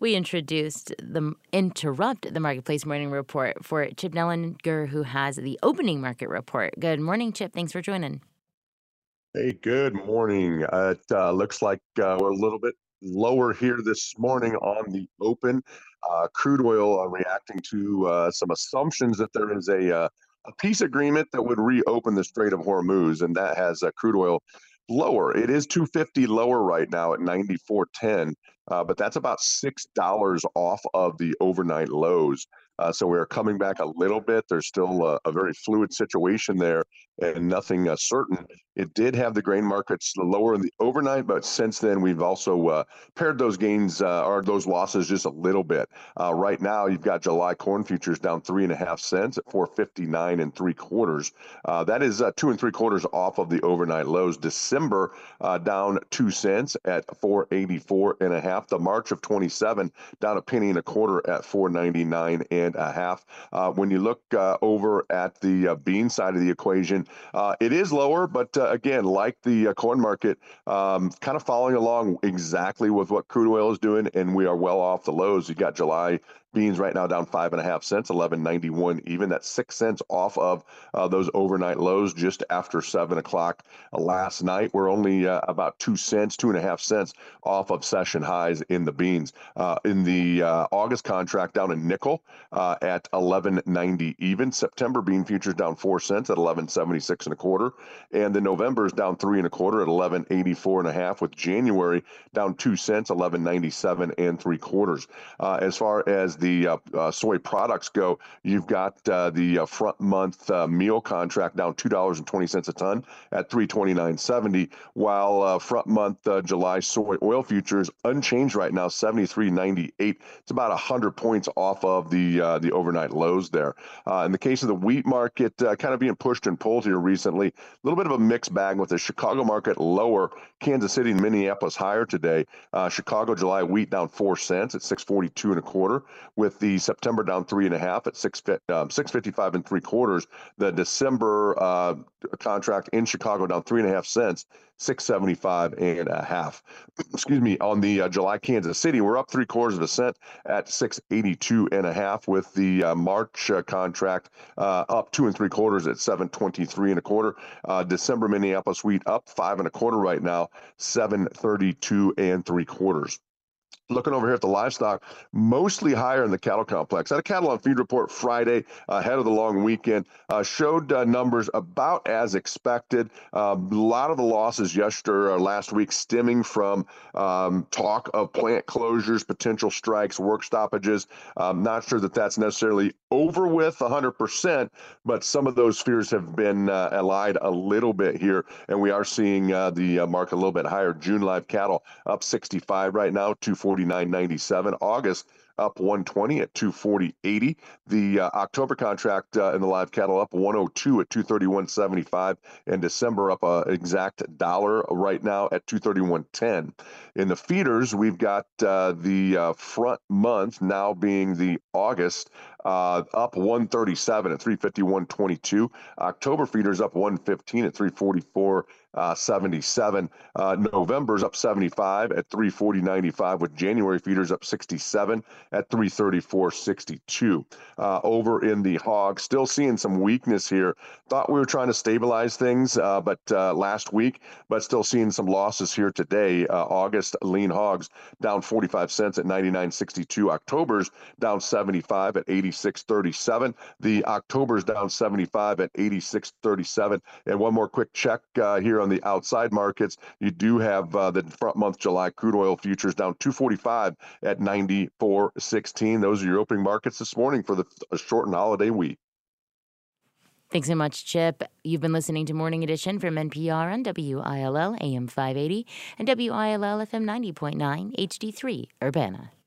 We interrupt the Marketplace Morning Report for Chip Nellinger, who has the opening market report. Good morning, Chip. Thanks for joining. Hey, good morning. It looks like we're a little bit lower here this morning on the open. Crude oil reacting to some assumptions that there is a peace agreement that would reopen the Strait of Hormuz, and that has crude oil lower. It is 250 lower right now at 94.10, but that's about $6 off of the overnight lows. So we're coming back a little bit. There's still a very fluid situation there and nothing certain. It did have the grain markets lower in the overnight, but since then we've also pared those gains or those losses just a little bit. Right now, you've got July corn futures down 3.5 cents at 459 and three quarters. That is 2 3/4 off of the overnight lows. December down 2 cents at 484 and a half. The March of 27 down a penny and a quarter at 499 and a half. When you look over at the bean side of the equation, it is lower, but again, like the corn market, kind of following along exactly with what crude oil is doing, and we are well off the lows. You got July beans right now down 5.5 cents, 11.91 even. That's 6 cents off of those overnight lows just after 7 o'clock last night. We're only about 2 cents, 2.5 cents off of session highs in the beans. In the August contract down a nickel at 11.90 even. September bean futures down 4 cents at 11.76 and a quarter, and the November is down 3 1/4 at 11.84 and a half. With January down 2 cents, 11.97 and three quarters. As far as the soy products go, you've got the front month meal contract down $2.20 a ton at 329.70, while front month July soy oil futures unchanged right now, 73.98. It's about 100 points off of the overnight lows there. In the case of the wheat market, kind of being pushed and pulled here recently, a little bit of a mixed bag with the Chicago market lower, Kansas City and Minneapolis higher today. Chicago July wheat down 4 cents at 642 and a quarter, with the September down 3.5 at 655 and three quarters. The December contract in Chicago down 3.5 cents, 675 and a half. Excuse me. On the July Kansas City, we're up 0.75 cents at 682 and a half, with the March contract up 2 3/4 at 723 and a quarter. December Minneapolis wheat up 5 1/4 right now, 732 and three quarters. Looking over here at the livestock, mostly higher in the cattle complex. Had a cattle on feed report Friday ahead of the long weekend. Showed numbers about as expected. A lot of the losses yesterday or last week stemming from talk of plant closures, potential strikes, work stoppages. Not sure that that's necessarily over with 100%, but some of those fears have been allied a little bit here, and we are seeing the market a little bit higher. June live cattle up 65 right now, 249.97. August up 120 at 240.80. The October contract in the live cattle up 102 at 231.75, and December up a exact dollar right now at 231.10. In the feeders, we've got the front month now being the August up 137 at 351.22. October feeders up 115 at 344.77. November's up 75 at 340.95, with January feeders up 67 at 334.62. Over in the hog, still seeing some weakness here. Thought we were trying to stabilize things, but last week, but still seeing some losses here today. August lean hogs down 45 cents at 99.62. October's down 75 at 86.37. The October's down 75 at 86.37. And one more quick check here on the outside markets. You do have the front month July crude oil futures down 245 at 94.16. Those are your opening markets this morning for the shortened holiday week. Thanks so much, Chip. You've been listening to Morning Edition from NPR on WILL AM 580 and WILL FM 90.9 HD3 Urbana.